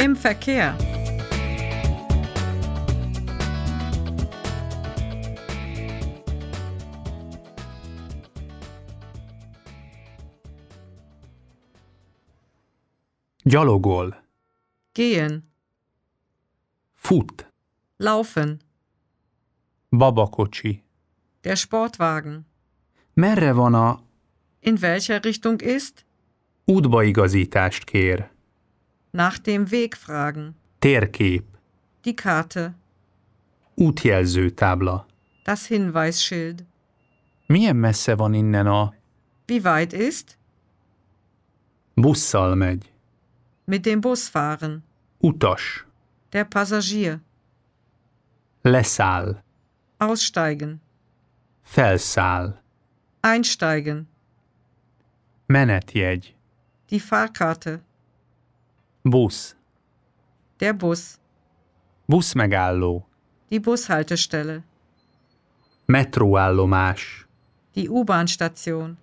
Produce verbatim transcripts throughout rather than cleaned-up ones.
Im Verkehr. Gyalogol. Gehen. Fut. Laufen. Babakocsi. Der Sportwagen. Merre van a... In welcher Richtung ist? Útbaigazítást kér. Nach dem Weg fragen. Térkép. Die Karte. Útjelzőtábla. Das Hinweisschild. Milyen messze van innen a... Wie weit ist? Busszal megy. Mit dem Bus fahren. Utas. Der Passagier. Leszáll. Aussteigen. Felszáll. Einsteigen. Menetjegy. Die Fahrkarte. Busz. Der Bus. Buszmegálló. Die Bushaltestelle. Metróállomás. Die U-Bahn-Station.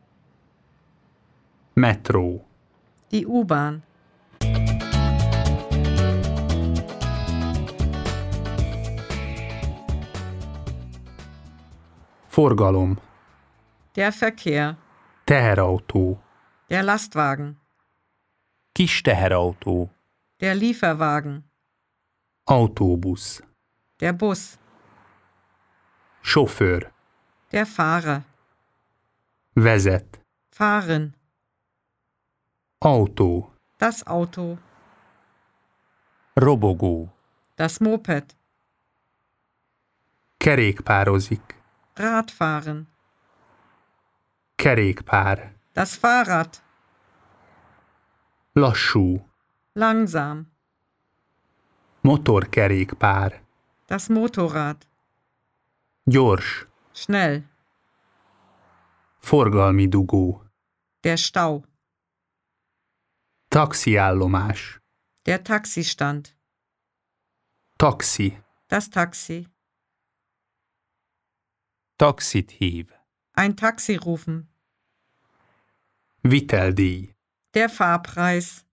Metró. Die U-Bahn. Forgalom. Der Verkehr. Teherautó. Der Lastwagen. Kis teherautó. Der Lieferwagen. Autóbusz. Der Bus. Sofőr. Der Fahrer. Vezet. Fahren. Autó. Das Auto. Robogó. Das Moped. Kerékpározik. Radfahren. Kerékpár. Das Fahrrad. Lassú. Langsam. Motorkerékpár. Das Motorrad. Gyors. Schnell. Forgalmi dugó. Der Stau. Taxiállomás. Der Taxistand. Taxi. Das Taxi. Taxit hív. Ein Taxi rufen. Viteldíj. Der Fahrpreis.